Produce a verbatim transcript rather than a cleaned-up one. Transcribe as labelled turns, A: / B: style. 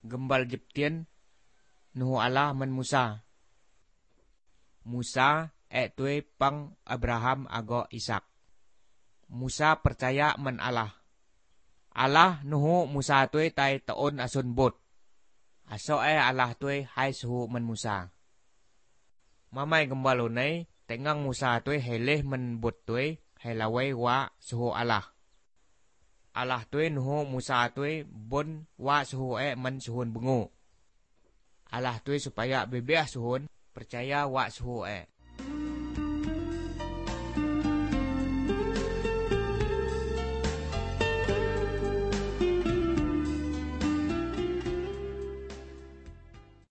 A: gembal Jeptien nuhu Allah man Musa. Musa e tuwe pang Abraham ago Ishak. Musa percaya man Allah. Allah nuhu Musa tuwe tay taon asun bot. Aso e Allah tuwe hay suhu man Musa. Mamay gembalo nay tengang Musa tuwe heleh man bot tuwe helaway wa suhu Allah. Allah tuwe nuhu Musa tuwe bon wa suhu e man suhun bungu. Allah tuwe supaya bebeh suhun percaya wa suhu e.